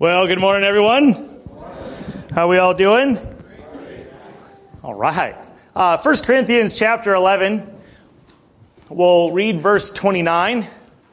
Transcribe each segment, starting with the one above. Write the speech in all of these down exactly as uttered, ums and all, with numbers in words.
Well, good morning, everyone. How we all doing? All right. Uh, First Corinthians chapter eleven. We'll read verse twenty-nine.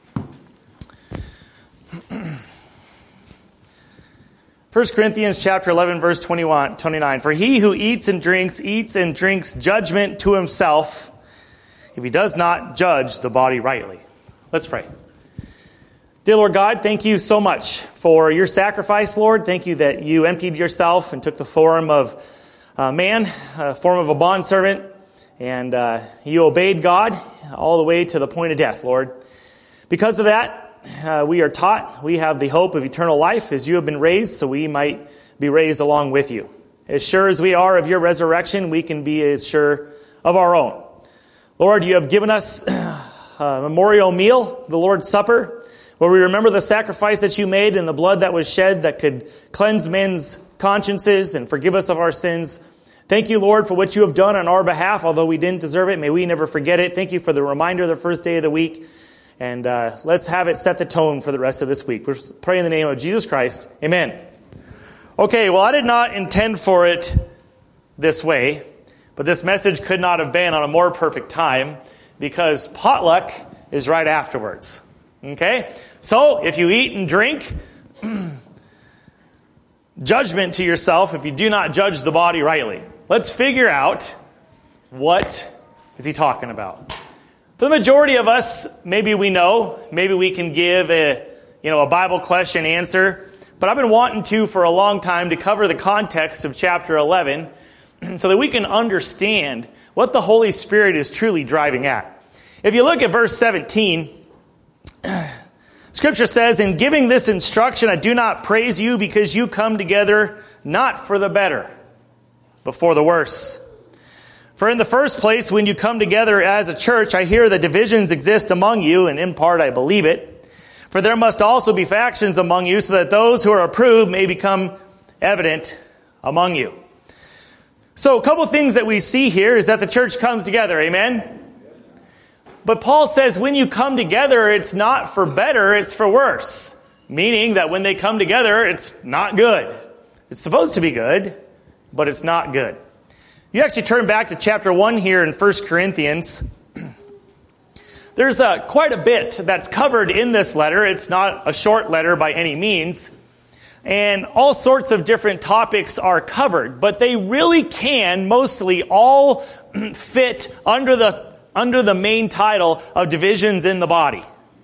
First Corinthians chapter eleven, verse twenty-one, twenty-nine. For he who eats and drinks, eats and drinks judgment to himself, if he does not judge the body rightly. Let's pray. Dear Lord God, thank you so much for your sacrifice, Lord. Thank you that you emptied yourself and took the form of a man, a form of a bondservant, and uh, you obeyed God all the way to the point of death, Lord. Because of that, uh, we are taught, we have the hope of eternal life as you have been raised, so we might be raised along with you. As sure as we are of your resurrection, we can be as sure of our own. Lord, you have given us a memorial meal, the Lord's Supper, where we remember the sacrifice that you made and the blood that was shed that could cleanse men's consciences and forgive us of our sins. Thank you, Lord, for what you have done on our behalf, although we didn't deserve it. May we never forget it. Thank you for the reminder the first day of the week. And uh, let's have it set the tone for the rest of this week. We pray in the name of Jesus Christ. Amen. Okay, well, I did not intend for it this way, but this message could not have been on a more perfect time because potluck is right afterwards. Okay? So, if you eat and drink, judgment to yourself if you do not judge the body rightly. Let's figure out what is he talking about. For the majority of us, maybe we know, maybe we can give a, you know, a Bible question answer, but I've been wanting to for a long time to cover the context of chapter eleven so that we can understand what the Holy Spirit is truly driving at. If you look at verse seventeen, Scripture says, in giving this instruction, I do not praise you because you come together not for the better, but for the worse. For in the first place, when you come together as a church, I hear that divisions exist among you, and in part I believe it. For there must also be factions among you, so that those who are approved may become evident among you. So a couple things that we see here is that the church comes together, amen? But Paul says when you come together, it's not for better, it's for worse. Meaning that when they come together, it's not good. It's supposed to be good, but it's not good. You actually turn back to chapter one here in First Corinthians. There's uh, quite a bit that's covered in this letter. It's not a short letter by any means. And all sorts of different topics are covered. But they really can mostly all fit under the under the main title of divisions in the body.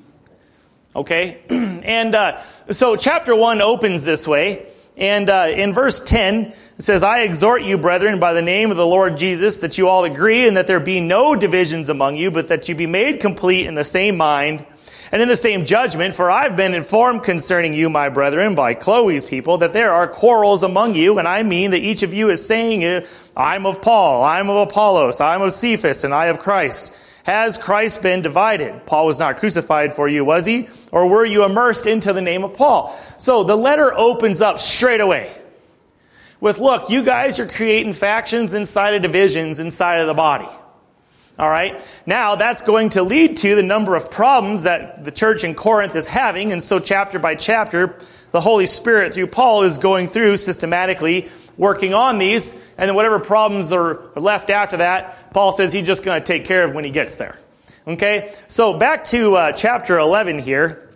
Okay? And uh, so chapter one opens this way. And uh, in verse ten, it says, I exhort you, brethren, by the name of the Lord Jesus, that you all agree and that there be no divisions among you, but that you be made complete in the same mind and in the same judgment. For I've been informed concerning you, my brethren, by Chloe's people, that there are quarrels among you, and I mean that each of you is saying, I'm of Paul, I'm of Apollos, I'm of Cephas, and I of Christ. Has Christ been divided? Paul was not crucified for you, was he? Or were you immersed into the name of Paul? So the letter opens up straight away with, look, you guys are creating factions inside of divisions inside of the body. All right. Now that's going to lead to the number of problems that the church in Corinth is having. And so chapter by chapter, the Holy Spirit through Paul is going through systematically working on these. And then whatever problems are left after that, Paul says he's just going to take care of when he gets there. Okay. So back to uh, chapter eleven here.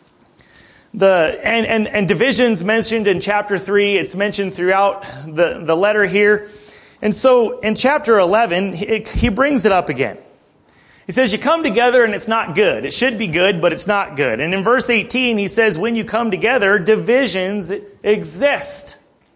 The and, and, and divisions mentioned in chapter three. It's mentioned throughout the, the letter here. And so in chapter eleven, it, he brings it up again. He says, you come together and it's not good. It should be good, but it's not good. And in verse eighteen, he says, when you come together, divisions exist.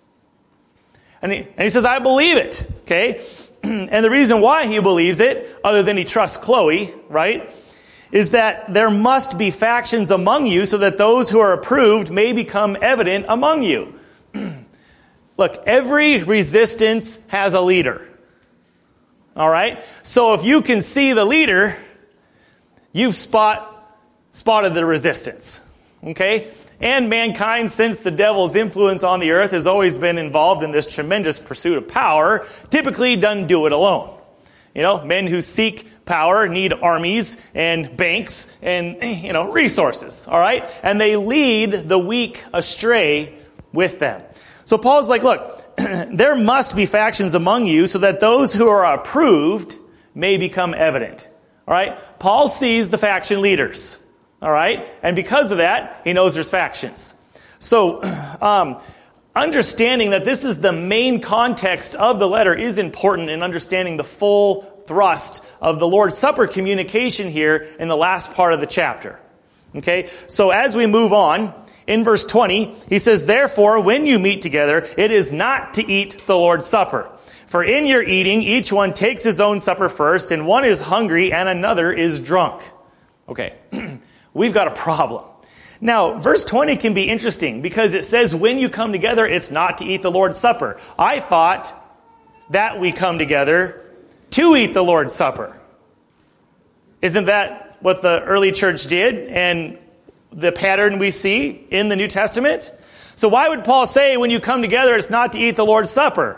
And he, and he says, I believe it. Okay? And the reason why he believes it, other than he trusts Chloe, right, is that there must be factions among you so that those who are approved may become evident among you. Look, every resistance has a leader. All right? So if you can see the leader, you've spot, spotted the resistance. Okay? And mankind, since the devil's influence on the earth has always been involved in this tremendous pursuit of power, typically doesn't do it alone. You know, men who seek power need armies and banks and, you know, resources. All right? And they lead the weak astray with them. So Paul's like, look, there must be factions among you so that those who are approved may become evident. All right? Paul sees the faction leaders. All right? And because of that, he knows there's factions. So, um, understanding that this is the main context of the letter is important in understanding the full thrust of the Lord's Supper communication here in the last part of the chapter. Okay? So as we move on, in verse twenty, he says, therefore, when you meet together, it is not to eat the Lord's Supper. For in your eating, each one takes his own supper first, and one is hungry and another is drunk. Okay, we've got a problem. Now, verse twenty can be interesting because it says when you come together, it's not to eat the Lord's Supper. I thought that we come together to eat the Lord's Supper. Isn't that what the early church did and the pattern we see in the New Testament? So why would Paul say when you come together, it's not to eat the Lord's Supper?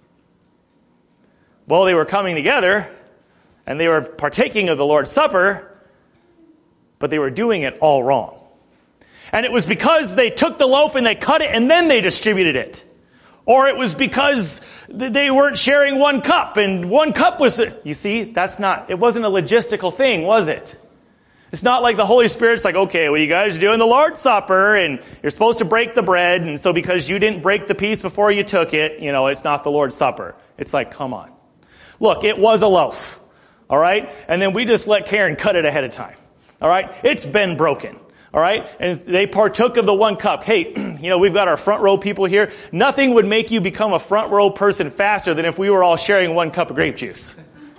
Well, they were coming together and they were partaking of the Lord's Supper, but they were doing it all wrong. And it was because they took the loaf and they cut it and then they distributed it. Or it was because they weren't sharing one cup and one cup was... You see, that's not... It wasn't a logistical thing, was it? It's not like the Holy Spirit's like, okay, well, you guys are doing the Lord's Supper and you're supposed to break the bread. And so because you didn't break the piece before you took it, you know, it's not the Lord's Supper. It's like, come on. Look, it was a loaf. All right. And then we just let Karen cut it ahead of time. All right. It's been broken. All right. And they partook of the one cup. Hey, you know, we've got our front row people here. Nothing would make you become a front row person faster than if we were all sharing one cup of grape juice.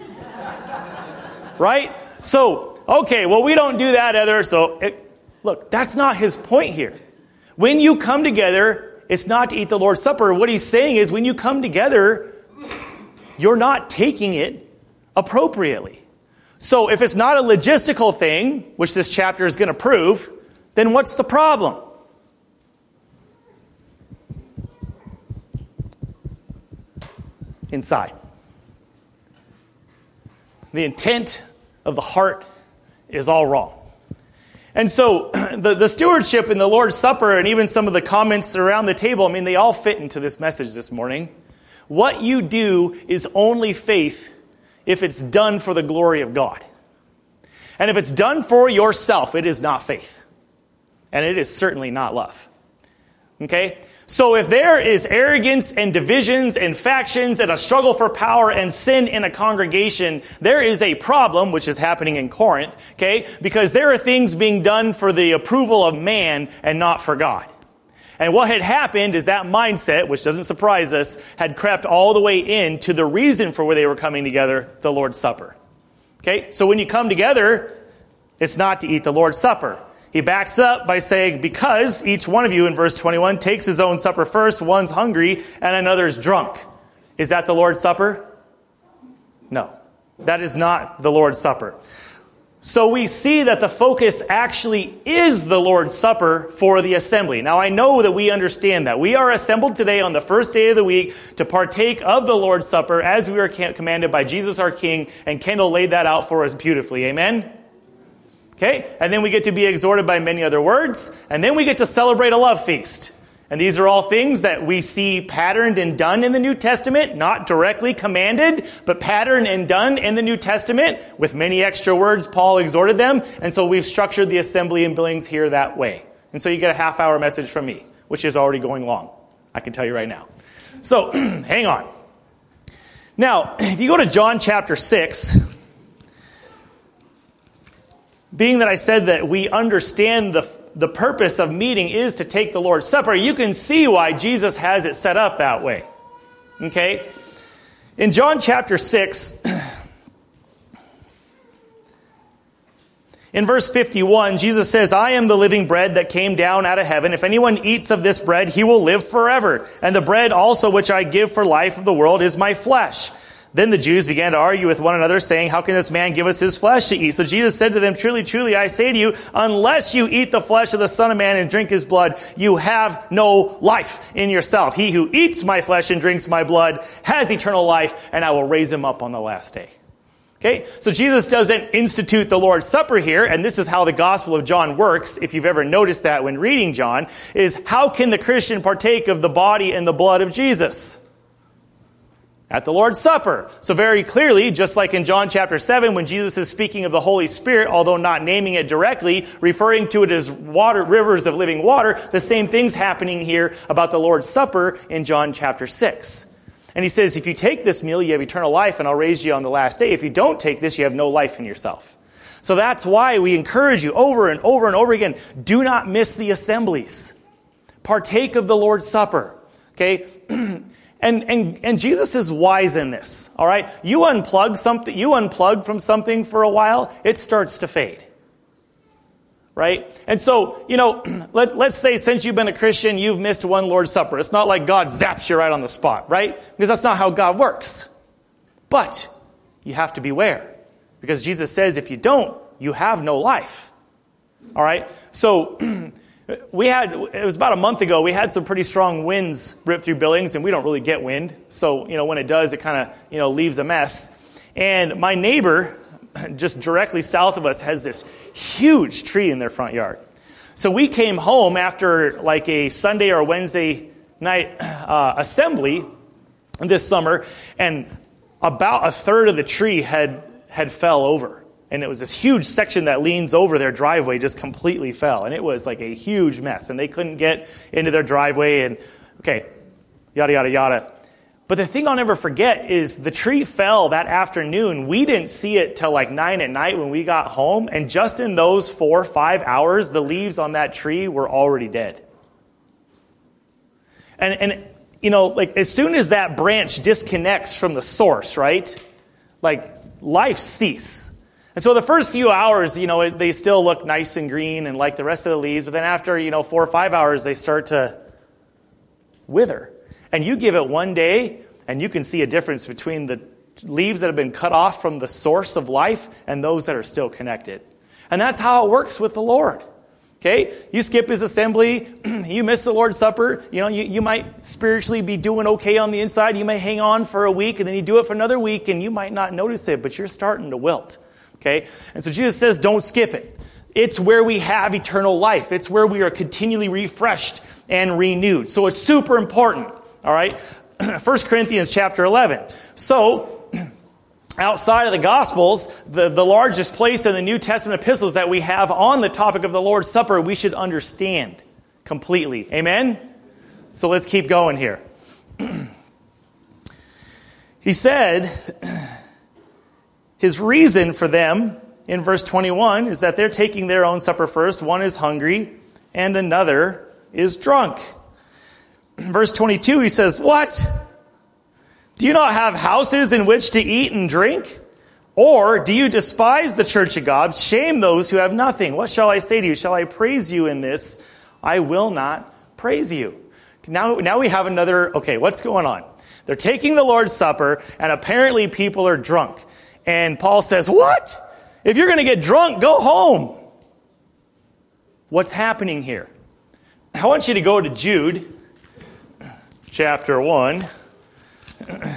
Right? So, okay, well, we don't do that either. So, it, look, that's not his point here. When you come together, it's not to eat the Lord's Supper. What he's saying is when you come together, you're not taking it appropriately. So if it's not a logistical thing, which this chapter is going to prove, then what's the problem? Inside. The intent of the heart is all wrong. And so the, the stewardship in the Lord's Supper and even some of the comments around the table, I mean, they all fit into this message this morning. What you do is only faith if it's done for the glory of God. And if it's done for yourself, it is not faith. And it is certainly not love. Okay? So if there is arrogance and divisions and factions and a struggle for power and sin in a congregation, there is a problem, which is happening in Corinth, okay? Because there are things being done for the approval of man and not for God. And what had happened is that mindset, which doesn't surprise us, had crept all the way in to the reason for where they were coming together, the Lord's Supper. Okay? So when you come together, it's not to eat the Lord's Supper. He backs up by saying, because each one of you in verse twenty-one takes his own supper first, one's hungry and another's drunk. Is that the Lord's Supper? No. That is not the Lord's Supper. So we see that the focus actually is the Lord's Supper for the assembly. Now I know that we understand that. We are assembled today on the first day of the week to partake of the Lord's Supper as we are commanded by Jesus our King, and Kendall laid that out for us beautifully. Amen? Okay? And then we get to be exhorted by many other words, and then we get to celebrate a love feast. And these are all things that we see patterned and done in the New Testament, not directly commanded, but patterned and done in the New Testament with many extra words. Paul exhorted them. And so we've structured the assembly in Billings here that way. And so you get a half hour message from me, which is already going long. I can tell you right now. So hang on. Now, if you go to John chapter six, being that I said that we understand the the purpose of meeting is to take the Lord's Supper, you can see why Jesus has it set up that way. Okay? In John chapter six, in verse fifty-one, Jesus says, I am the living bread that came down out of heaven. If anyone eats of this bread, he will live forever. And the bread also which I give for life of the world is my flesh. Then the Jews began to argue with one another, saying, how can this man give us his flesh to eat? So Jesus said to them, truly, truly, I say to you, unless you eat the flesh of the Son of Man and drink his blood, you have no life in yourself. He who eats my flesh and drinks my blood has eternal life, and I will raise him up on the last day. Okay, so Jesus doesn't institute the Lord's Supper here, and this is how the Gospel of John works, if you've ever noticed that when reading John, is how can the Christian partake of the body and the blood of Jesus? At the Lord's Supper. So very clearly, just like in John chapter seven, when Jesus is speaking of the Holy Spirit, although not naming it directly, referring to it as water, rivers of living water, the same thing's happening here about the Lord's Supper in John chapter six. And he says, if you take this meal, you have eternal life, and I'll raise you on the last day. If you don't take this, you have no life in yourself. So that's why we encourage you over and over and over again, do not miss the assemblies. Partake of the Lord's Supper. Okay? and, and, and Jesus is wise in this. All right? You unplug something, you unplug from something for a while, it starts to fade. Right? And so, you know, let, let's say since you've been a Christian, you've missed one Lord's Supper. It's not like God zaps you right on the spot, right? Because that's not how God works. But you have to beware. Because Jesus says if you don't, you have no life. All right? So we had, it was about a month ago, we had some pretty strong winds rip through buildings, and we don't really get wind. So, you know, when it does, it kind of, you know, leaves a mess. And my neighbor, just directly south of us, has this huge tree in their front yard. So we came home after like a Sunday or Wednesday night uh, assembly this summer, and about a third of the tree had had fell over. And it was this huge section that leans over their driveway just completely fell. And it was like a huge mess. And they couldn't get into their driveway and, okay, yada, yada, yada. But the thing I'll never forget is the tree fell that afternoon. We didn't see it till like nine at night when we got home. And just in those four, five hours, the leaves on that tree were already dead. And, and you know, like as soon as that branch disconnects from the source, right? Like life cease. And so the first few hours, you know, they still look nice and green and like the rest of the leaves. But then after, you know, four or five hours, they start to wither. And you give it one day, and you can see a difference between the leaves that have been cut off from the source of life and those that are still connected. And that's how it works with the Lord. Okay? You skip his assembly, you miss the Lord's Supper, you know, you, you might spiritually be doing okay on the inside, you may hang on for a week, and then you do it for another week, and you might not notice it, but you're starting to wilt. Okay? And so Jesus says, don't skip it. It's where we have eternal life. It's where we are continually refreshed and renewed. So it's super important. All right, First Corinthians chapter eleven. So, outside of the Gospels, the, the largest place in the New Testament epistles that we have on the topic of the Lord's Supper, we should understand completely. Amen? So let's keep going here. He said, his reason for them in verse twenty-one is that they're taking their own supper first. One is hungry and another is drunk. Verse twenty-two, he says, what? Do you not have houses in which to eat and drink? Or do you despise the church of God? Shame those who have nothing. What shall I say to you? Shall I praise you in this? I will not praise you. Now, now we have another, okay, what's going on? They're taking the Lord's Supper, and apparently people are drunk. And Paul says, what? If you're going to get drunk, go home. What's happening here? I want you to go to Jude chapter one. I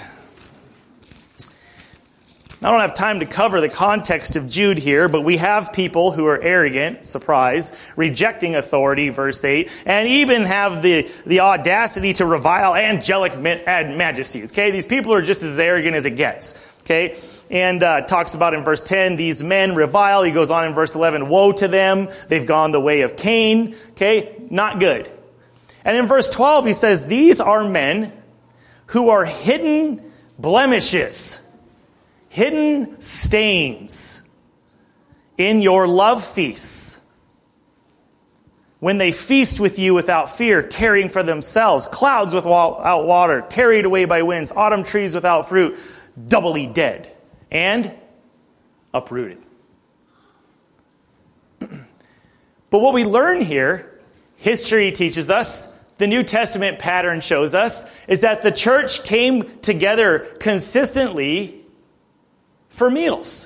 don't have time to cover the context of Jude here, but we have people who are arrogant, surprise, rejecting authority, verse eight, and even have the, the audacity to revile angelic majesties. Okay, these people are just as arrogant as it gets. Okay, and uh, talks about in verse ten, these men revile. He goes on in verse eleven, woe to them, they've gone the way of Cain. Okay, not good. And in verse twelve, he says, these are men who are hidden blemishes, hidden stains in your love feasts, when they feast with you without fear, caring for themselves, clouds without water, carried away by winds, autumn trees without fruit, doubly dead and uprooted. But what we learn here, history teaches us, the New Testament pattern shows us, is that the church came together consistently for meals.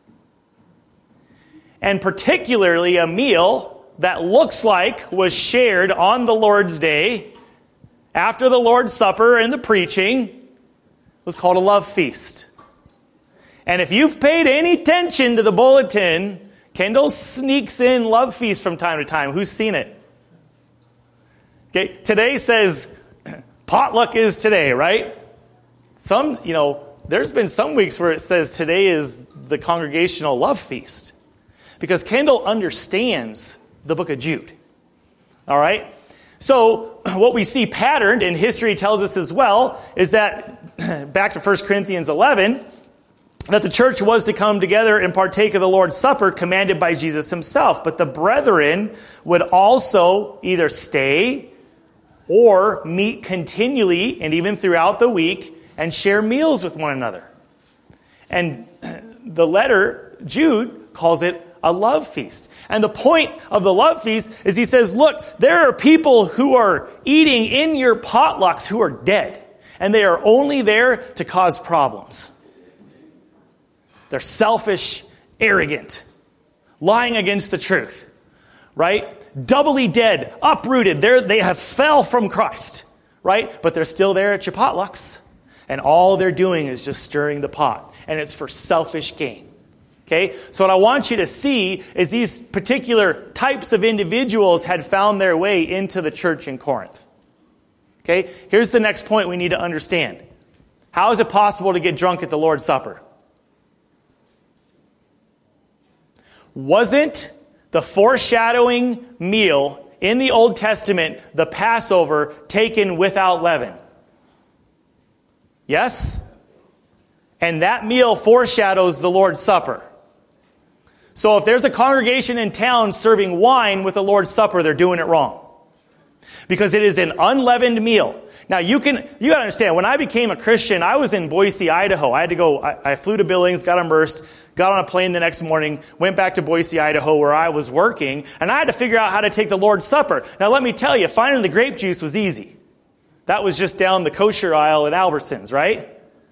And particularly a meal that looks like was shared on the Lord's Day after the Lord's Supper and the preaching was called a love feast. And if you've paid any attention to the bulletin, Kendall sneaks in Love Feast from time to time. Who's seen it? Okay, today says potluck is today, right? Some, you know, there's been some weeks where it says today is the congregational love feast. Because Kendall understands the book of Jude. All right? So what we see patterned, and history tells us as well, is that, back to First Corinthians eleven, that the church was to come together and partake of the Lord's Supper commanded by Jesus himself. But the brethren would also either stay or meet continually and even throughout the week and share meals with one another. And the letter, Jude, calls it a love feast. And the point of the love feast is he says, look, there are people who are eating in your potlucks who are dead. And they are only there to cause problems. They're selfish, arrogant, lying against the truth, right? Doubly dead, uprooted. They're, they have fell from Christ, right? But they're still there at your potlucks. And all they're doing is just stirring the pot. And it's for selfish gain. Okay? So what I want you to see is these particular types of individuals had found their way into the church in Corinth. Okay? Here's the next point we need to understand. How is it possible to get drunk at the Lord's Supper? Wasn't the foreshadowing meal in the Old Testament, the Passover, taken without leaven? Yes? And that meal foreshadows the Lord's Supper. So if there's a congregation in town serving wine with the Lord's Supper, they're doing it wrong. Because it is an unleavened meal. Now you can, you gotta understand, when I became a Christian, I was in Boise, Idaho. I had to go, I, I flew to Billings, got immersed, got on a plane the next morning, went back to Boise, Idaho, where I was working, and I had to figure out how to take the Lord's Supper. Now let me tell you, finding the grape juice was easy. That was just down the kosher aisle at Albertsons, right?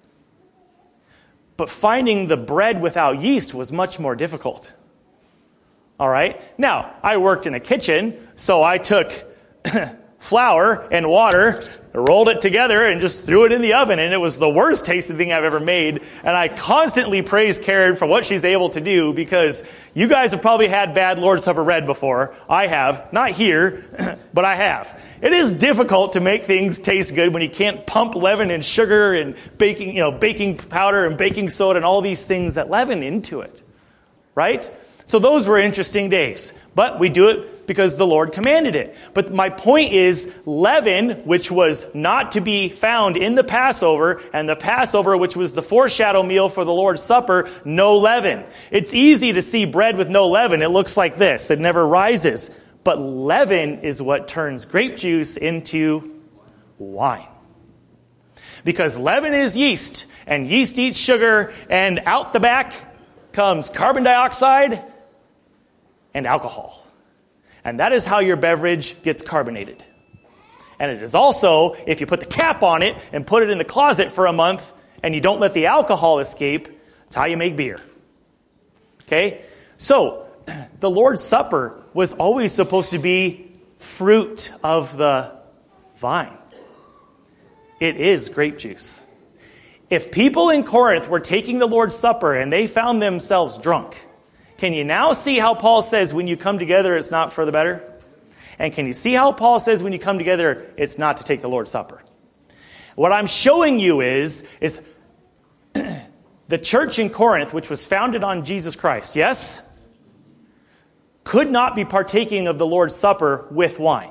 But finding the bread without yeast was much more difficult. All right? Now, I worked in a kitchen, so I took flour and water, rolled it together, and just threw it in the oven. And it was the worst tasting thing I've ever made. And I constantly praise Karen for what she's able to do, because you guys have probably had bad Lord's Supper bread before. I have. Not here, but I have. It is difficult to make things taste good when you can't pump leaven and sugar and baking, you know, baking powder and baking soda and all these things that leaven into it. Right? So those were interesting days. But we do it because the Lord commanded it. But my point is, leaven, which was not to be found in the Passover, and the Passover, which was the foreshadow meal for the Lord's Supper, no leaven. It's easy to see bread with no leaven. It looks like this. It never rises. But leaven is what turns grape juice into wine. Because leaven is yeast, and yeast eats sugar, and out the back comes carbon dioxide and alcohol. And that is how your beverage gets carbonated. And it is also, if you put the cap on it and put it in the closet for a month and you don't let the alcohol escape, it's how you make beer. Okay? So, the Lord's Supper was always supposed to be fruit of the vine. It is grape juice. If people in Corinth were taking the Lord's Supper and they found themselves drunk, can you now see how Paul says when you come together, it's not for the better? And can you see how Paul says when you come together, it's not to take the Lord's Supper? What I'm showing you is, is the church in Corinth, which was founded on Jesus Christ, yes, could not be partaking of the Lord's Supper with wine.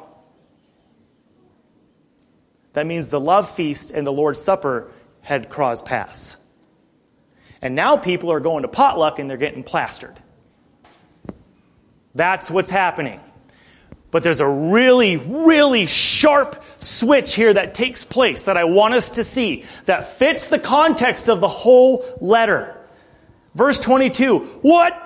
That means the love feast and the Lord's Supper had crossed paths. And now people are going to potluck and they're getting plastered. That's what's happening. But there's a really, really sharp switch here that takes place that I want us to see, that fits the context of the whole letter. Verse twenty-two, what?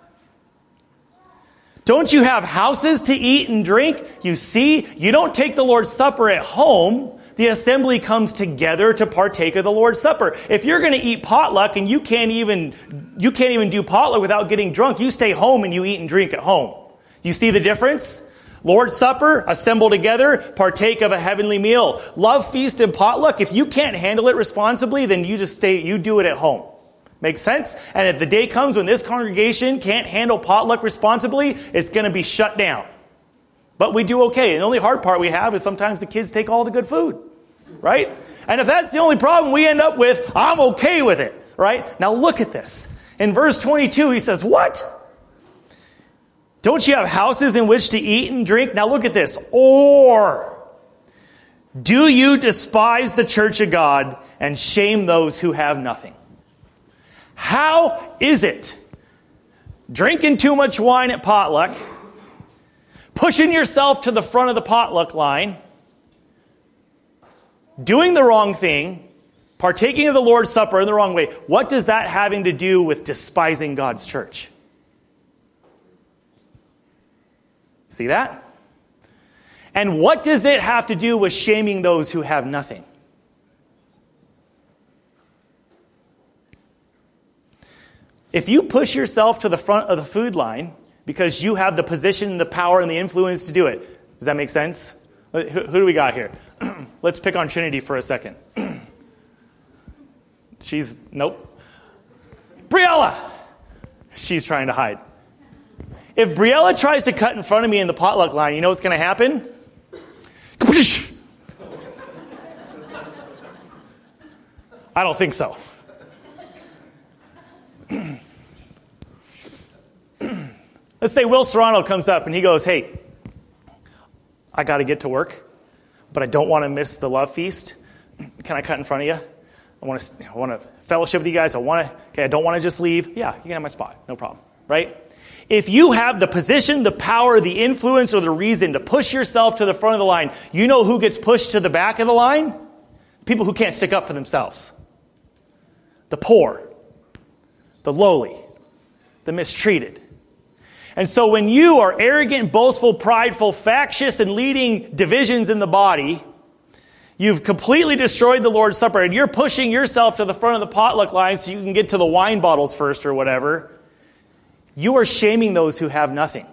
Don't you have houses to eat and drink? You see, you don't take the Lord's Supper at home. The assembly comes together to partake of the Lord's Supper. If you're going to eat potluck and you can't even you can't even do potluck without getting drunk, you stay home and you eat and drink at home. You see the difference? Lord's Supper, assemble together, partake of a heavenly meal. Love feast and potluck, if you can't handle it responsibly, then you just stay, you do it at home. Makes sense? And if the day comes when this congregation can't handle potluck responsibly, it's going to be shut down. But we do okay. And the only hard part we have is sometimes the kids take all the good food, right? And if that's the only problem we end up with, I'm okay with it, right? Now look at this. In verse twenty-two, he says, what? Don't you have houses in which to eat and drink? Now look at this. Or do you despise the church of God and shame those who have nothing? How is it drinking too much wine at potluck, pushing yourself to the front of the potluck line, doing the wrong thing, partaking of the Lord's Supper in the wrong way? What does that having to do with despising God's church? See that? And what does it have to do with shaming those who have nothing? If you push yourself to the front of the food line because you have the position, the power, and the influence to do it, does that make sense? Who, who do we got here? Let's pick on Trinity for a second. She's, nope. Briella! She's trying to hide. If Briella tries to cut in front of me in the potluck line, you know what's going to happen? I don't think so. Let's say Will Serrano comes up and he goes, hey, I got to get to work, but I don't want to miss the love feast. Can I cut in front of you? I want to, I want to fellowship with you guys. I want to, okay, I don't want to just leave. Yeah, you can have my spot. No problem, right? If you have the position, the power, the influence, or the reason to push yourself to the front of the line, you know who gets pushed to the back of the line? People who can't stick up for themselves. The poor, the lowly, the mistreated. And so when you are arrogant, boastful, prideful, factious, and leading divisions in the body, you've completely destroyed the Lord's Supper, and you're pushing yourself to the front of the potluck line so you can get to the wine bottles first or whatever. You are shaming those who have nothing.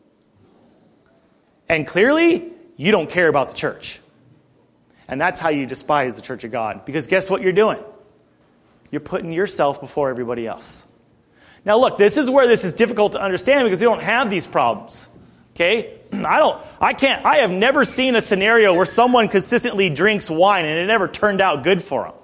And clearly, you don't care about the church. And that's how you despise the church of God. Because guess what you're doing? You're putting yourself before everybody else. Now look, this is where this is difficult to understand because we don't have these problems. Okay? I don't, I can't, I have never seen a scenario where someone consistently drinks wine and it never turned out good for them.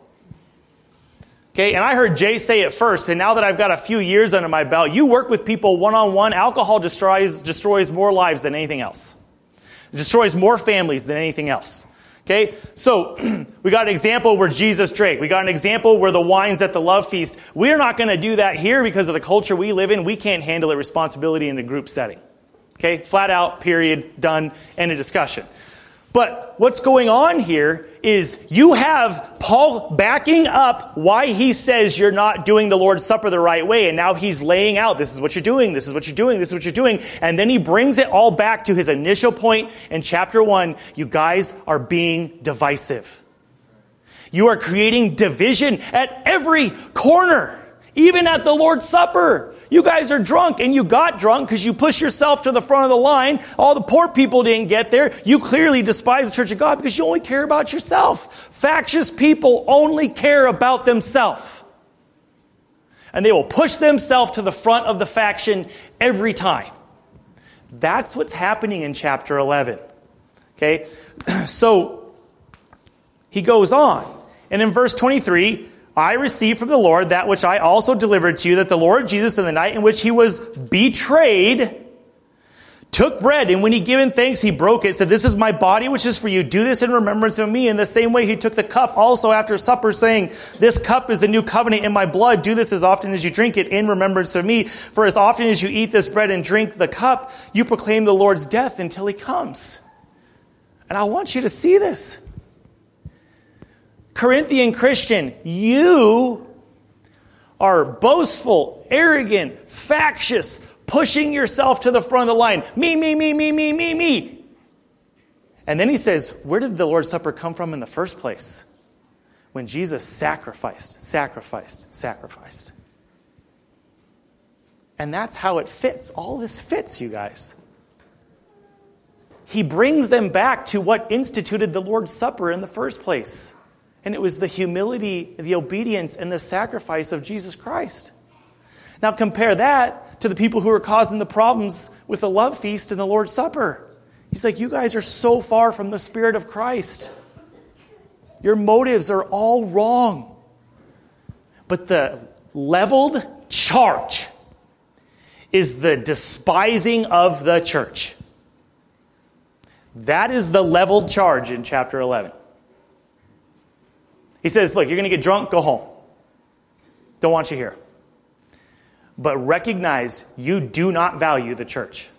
Okay? And I heard Jay say it first, and now that I've got a few years under my belt, you work with people one-on-one, alcohol destroys, destroys more lives than anything else. It destroys more families than anything else. Okay, so we got an example where Jesus drank. We got an example where the wine's at the love feast. We're not going to do that here because of the culture we live in. We can't handle it responsibility in a group setting. Okay, flat out, period, done, end of discussion. But what's going on here is you have Paul backing up why he says you're not doing the Lord's Supper the right way. And now he's laying out, this is what you're doing, this is what you're doing, this is what you're doing. And then he brings it all back to his initial point in chapter one. You guys are being divisive. You are creating division at every corner, even at the Lord's Supper. You guys are drunk, and you got drunk because you pushed yourself to the front of the line. All the poor people didn't get there. You clearly despise the church of God because you only care about yourself. Factious people only care about themselves. And they will push themselves to the front of the faction every time. That's what's happening in chapter eleven. Okay? So, he goes on. And in verse twenty-three, I received from the Lord that which I also delivered to you, that the Lord Jesus, in the night in which he was betrayed, took bread, and when he given thanks, he broke it, said, this is my body, which is for you. Do this in remembrance of me. In the same way, he took the cup also after supper, saying, this cup is the new covenant in my blood. Do this as often as you drink it in remembrance of me. For as often as you eat this bread and drink the cup, you proclaim the Lord's death until he comes. And I want you to see this. Corinthian Christian, you are boastful, arrogant, factious, pushing yourself to the front of the line. Me, me, me, me, me, me, me. And then he says, where did the Lord's Supper come from in the first place? When Jesus sacrificed, sacrificed, sacrificed. And that's how it fits. All this fits, you guys. He brings them back to what instituted the Lord's Supper in the first place. And it was the humility, the obedience, and the sacrifice of Jesus Christ. Now compare that to the people who are causing the problems with the love feast and the Lord's Supper. He's like, you guys are so far from the Spirit of Christ. Your motives are all wrong. But the leveled charge is the despising of the church. That is the leveled charge in chapter eleven. He says, look, you're going to get drunk, go home. Don't want you here. But recognize you do not value the church.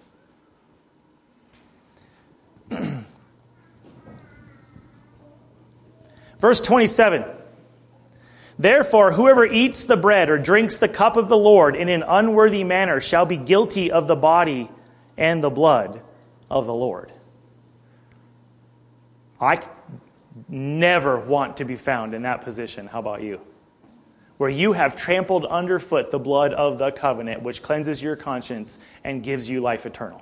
Verse twenty-seven. Therefore, whoever eats the bread or drinks the cup of the Lord in an unworthy manner shall be guilty of the body and the blood of the Lord. I never want to be found in that position. How about you? Where you have trampled underfoot the blood of the covenant, which cleanses your conscience and gives you life eternal.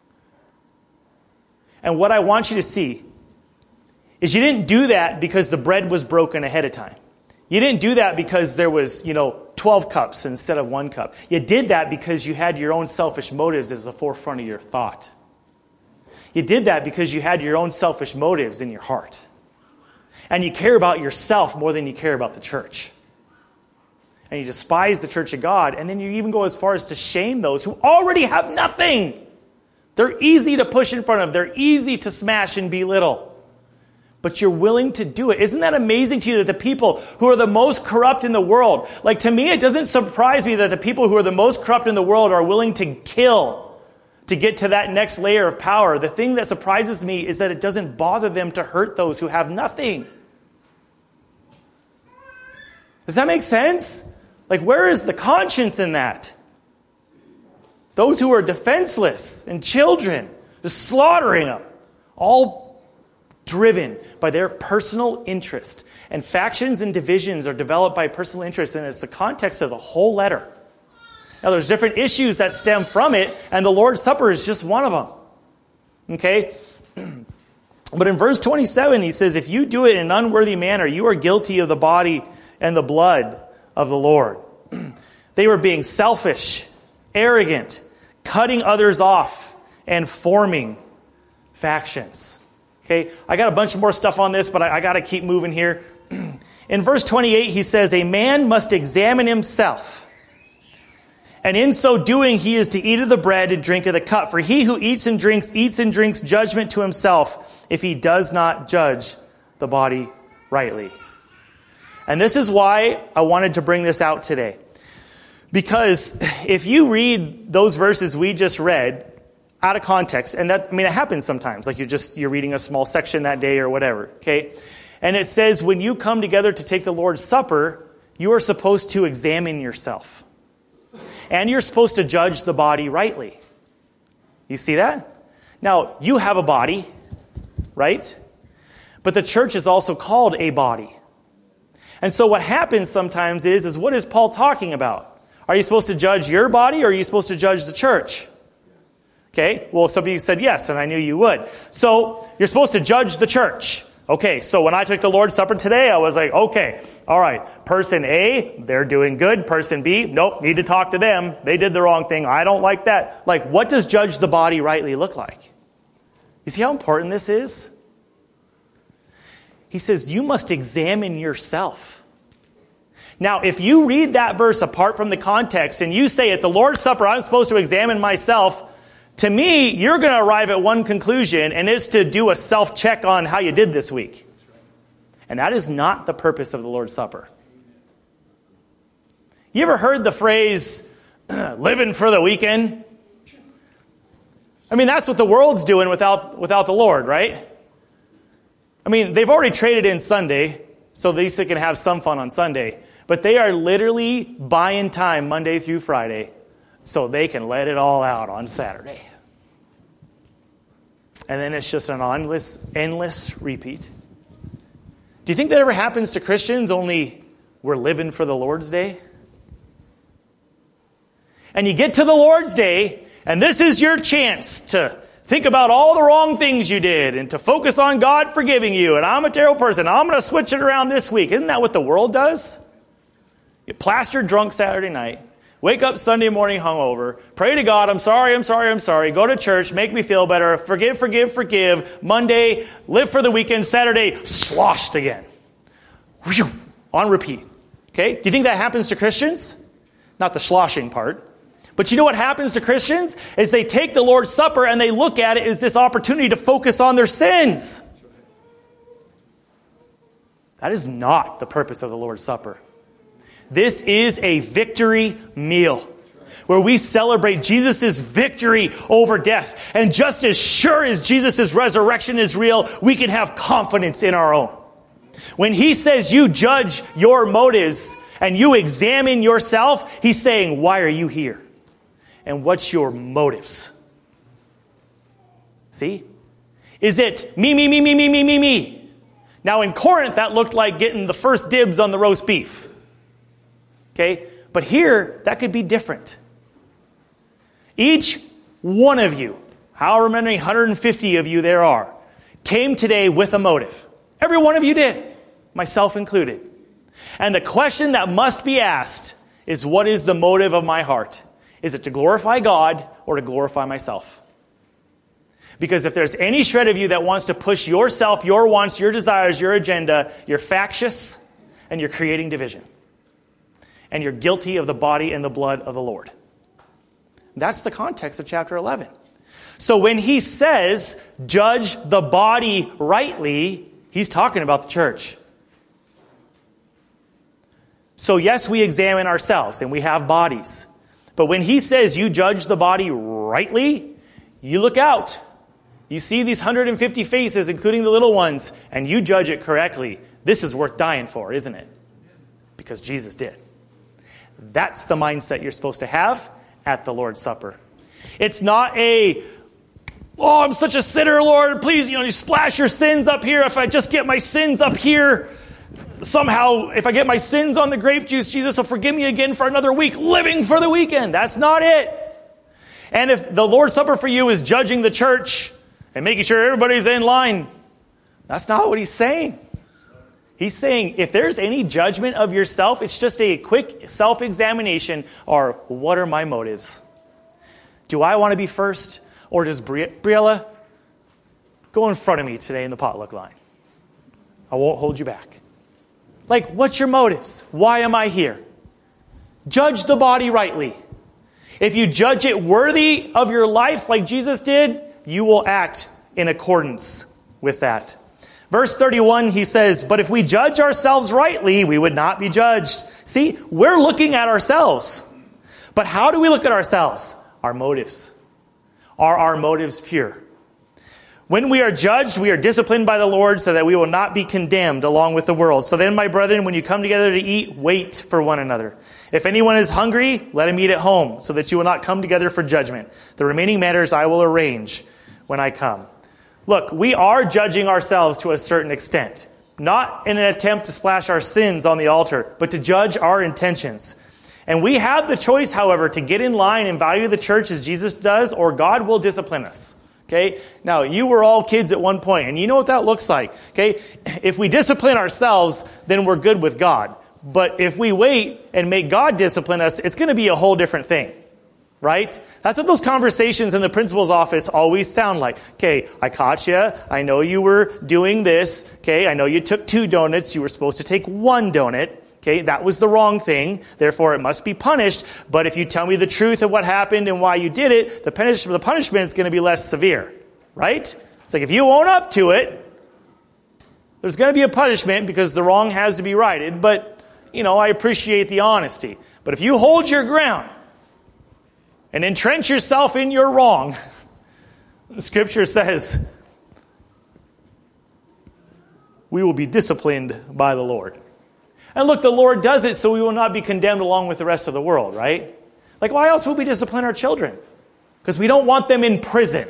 And what I want you to see is you didn't do that because the bread was broken ahead of time. You didn't do that because there was, you know, twelve cups instead of one cup. You did that because you had your own selfish motives as the forefront of your thought. You did that because you had your own selfish motives in your heart. And you care about yourself more than you care about the church. And you despise the church of God, and then you even go as far as to shame those who already have nothing. They're easy to push in front of. They're easy to smash and belittle. But you're willing to do it. Isn't that amazing to you that the people who are the most corrupt in the world, like to me, it doesn't surprise me that the people who are the most corrupt in the world are willing to kill to get to that next layer of power. The thing that surprises me is that it doesn't bother them to hurt those who have nothing. Does that make sense? Like, where is the conscience in that? Those who are defenseless and children, just slaughtering them, all driven by their personal interest. And factions and divisions are developed by personal interest, and it's the context of the whole letter. Now, there's different issues that stem from it, and the Lord's Supper is just one of them. Okay? But in verse twenty-seven, he says, if you do it in an unworthy manner, you are guilty of the body and the blood of the Lord. They were being selfish, arrogant, cutting others off, and forming factions. Okay, I got a bunch more stuff on this, but I, I got to keep moving here. In verse twenty-eight, he says, a man must examine himself. And in so doing, he is to eat of the bread and drink of the cup. For he who eats and drinks, eats and drinks judgment to himself, if he does not judge the body rightly. And this is why I wanted to bring this out today. Because if you read those verses we just read out of context, and that, I mean, it happens sometimes, like you're just, you're reading a small section that day or whatever, okay? And it says, when you come together to take the Lord's Supper, you are supposed to examine yourself. And you're supposed to judge the body rightly. You see that? Now, you have a body, right? But the church is also called a body. And so what happens sometimes is, is what is Paul talking about? Are you supposed to judge your body, or are you supposed to judge the church? Okay, well, some of you said yes, and I knew you would. So, you're supposed to judge the church. Okay, so when I took the Lord's Supper today, I was like, okay, all right, person A, they're doing good. Person B, nope, need to talk to them. They did the wrong thing. I don't like that. Like, what does judge the body rightly look like? You see how important this is? He says, you must examine yourself. Now, if you read that verse apart from the context and you say at the Lord's Supper, I'm supposed to examine myself, to me, you're going to arrive at one conclusion, and it's to do a self-check on how you did this week. And that is not the purpose of the Lord's Supper. You ever heard the phrase, living for the weekend? I mean, that's what the world's doing without, without the Lord, right? I mean, they've already traded in Sunday, so at least they can have some fun on Sunday. But they are literally buying time Monday through Friday so they can let it all out on Saturday. And then it's just an endless, endless repeat. Do you think that ever happens to Christians, only we're living for the Lord's Day? And you get to the Lord's Day, and this is your chance to think about all the wrong things you did and to focus on God forgiving you. And I'm a terrible person. I'm going to switch it around this week. Isn't that what the world does? Get plastered drunk Saturday night. Wake up Sunday morning hungover. Pray to God, I'm sorry, I'm sorry, I'm sorry. Go to church, make me feel better. Forgive, forgive, forgive. Monday, live for the weekend. Saturday, sloshed again. Whew, on repeat. Okay? Do you think that happens to Christians? Not the sloshing part. But you know what happens to Christians? Is they take the Lord's Supper and they look at it as this opportunity to focus on their sins. That is not the purpose of the Lord's Supper. This is a victory meal where we celebrate Jesus' victory over death. And just as sure as Jesus' resurrection is real, we can have confidence in our own. When he says you judge your motives and you examine yourself, he's saying, why are you here? And what's your motives? See? Is it me, me, me, me, me, me, me, me? Now in Corinth, that looked like getting the first dibs on the roast beef. Okay? But here, that could be different. Each one of you, however many one hundred fifty of you there are, came today with a motive. Every one of you did, myself included. And the question that must be asked is, what is the motive of my heart? Is it to glorify God or to glorify myself? Because if there's any shred of you that wants to push yourself, your wants, your desires, your agenda, you're factious and you're creating division. And you're guilty of the body and the blood of the Lord. That's the context of chapter eleven. So when he says, judge the body rightly, he's talking about the church. So yes, we examine ourselves and we have bodies. But when he says you judge the body rightly, you look out. You see these one hundred fifty faces, including the little ones, and you judge it correctly. This is worth dying for, isn't it? Because Jesus did. That's the mindset you're supposed to have at the Lord's Supper. It's not a, oh, I'm such a sinner, Lord. Please, you know, you splash your sins up here. If I just get my sins up here, somehow, if I get my sins on the grape juice, Jesus will forgive me again for another week, living for the weekend. That's not it. And if the Lord's Supper for you is judging the church and making sure everybody's in line, that's not what he's saying. He's saying if there's any judgment of yourself, it's just a quick self-examination, or what are my motives? Do I want to be first? Or does Bri- Briella go in front of me today in the potluck line? I won't hold you back. Like, what's your motives? Why am I here? Judge the body rightly. If you judge it worthy of your life like Jesus did, you will act in accordance with that. Verse thirty-one, he says, but if we judge ourselves rightly, we would not be judged. See, we're looking at ourselves. But how do we look at ourselves? Our motives. Are our motives pure? When we are judged, we are disciplined by the Lord so that we will not be condemned along with the world. So then, my brethren, when you come together to eat, wait for one another. If anyone is hungry, let him eat at home, so that you will not come together for judgment. The remaining matters I will arrange when I come. Look, we are judging ourselves to a certain extent. Not in an attempt to splash our sins on the altar, but to judge our intentions. And we have the choice, however, to get in line and value the church as Jesus does, or God will discipline us. Okay? Now, you were all kids at one point, and you know what that looks like. Okay? If we discipline ourselves, then we're good with God. But if we wait and make God discipline us, it's going to be a whole different thing. Right? That's what those conversations in the principal's office always sound like. Okay, I caught you. I know you were doing this. Okay, I know you took two donuts. You were supposed to take one donut. Okay, that was the wrong thing. Therefore, it must be punished. But if you tell me the truth of what happened and why you did it, the punishment, the punishment is going to be less severe. Right? It's like if you own up to it, there's going to be a punishment because the wrong has to be righted. But, you know, I appreciate the honesty. But if you hold your ground and entrench yourself in your wrong, the Scripture says, we will be disciplined by the Lord. And look, the Lord does it so we will not be condemned along with the rest of the world, right? Like, why else would we discipline our children? Because we don't want them in prison.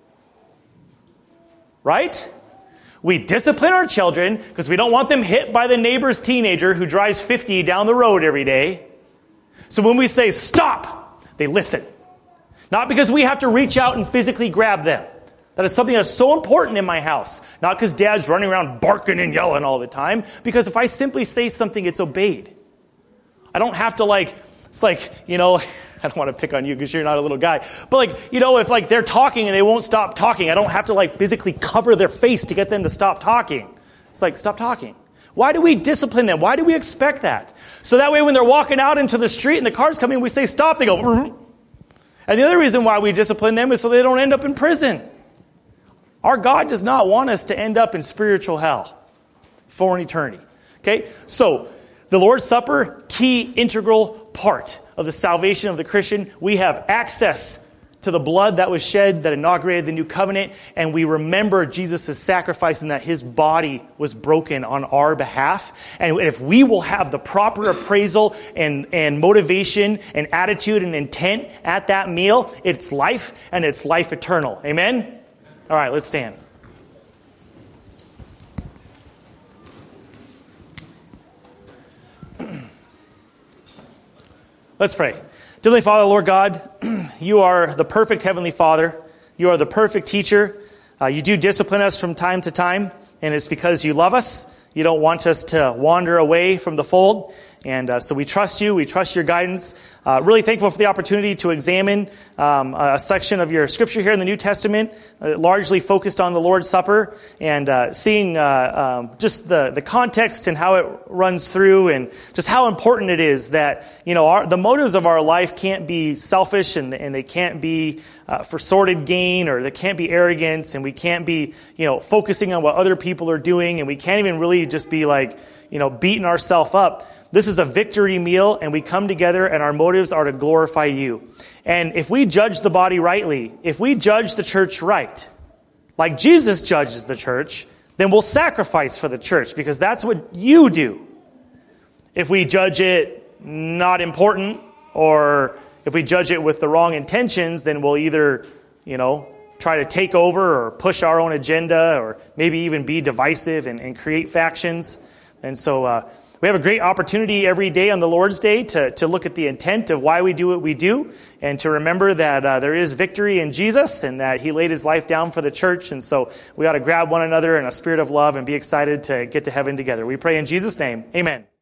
Right? We discipline our children because we don't want them hit by the neighbor's teenager who drives fifty down the road every day. So when we say, stop, they listen. Not because we have to reach out and physically grab them. That is something that's so important in my house. Not because dad's running around barking and yelling all the time. Because if I simply say something, it's obeyed. I don't have to like, it's like, you know, I don't want to pick on you because you're not a little guy. But like, you know, if like they're talking and they won't stop talking, I don't have to like physically cover their face to get them to stop talking. It's like, stop talking. Why do we discipline them? Why do we expect that? So that way when they're walking out into the street and the car's coming, we say stop, they go, "Rrr." And the other reason why we discipline them is so they don't end up in prison. Our God does not want us to end up in spiritual hell for an eternity. Okay? So, the Lord's Supper, key integral part of the salvation of the Christian. We have access to the blood that was shed that inaugurated the new covenant, and we remember Jesus' sacrifice and that his body was broken on our behalf. And if we will have the proper appraisal and, and motivation and attitude and intent at that meal, it's life and it's life eternal. Amen? All right, let's stand. Let's pray. Dearly Father, Lord God, you are the perfect Heavenly Father. You are the perfect teacher. Uh, you do discipline us from time to time, and it's because you love us. You don't want us to wander away from the fold. And uh, so we trust you. We trust your guidance. Uh, really thankful for the opportunity to examine um, a section of your scripture here in the New Testament, uh, largely focused on the Lord's Supper, and uh, seeing uh, um, just the, the context and how it runs through, and just how important it is that, you know, our, the motives of our life can't be selfish, and, and they can't be uh, for sordid gain, or they can't be arrogance, and we can't be, you know, focusing on what other people are doing, and we can't even really just be like, you know, beating ourselves up. This is a victory meal, and we come together, and our motives are to glorify you. And if we judge the body rightly, if we judge the church right, like Jesus judges the church, then we'll sacrifice for the church, because that's what you do. If we judge it not important, or if we judge it with the wrong intentions, then we'll either, you know, try to take over or push our own agenda, or maybe even be divisive and, and create factions. And so, uh, we have a great opportunity every day on the Lord's Day to, to look at the intent of why we do what we do, and to remember that uh, there is victory in Jesus, and that he laid his life down for the church. And so we ought to grab one another in a spirit of love and be excited to get to heaven together. We pray in Jesus' name. Amen.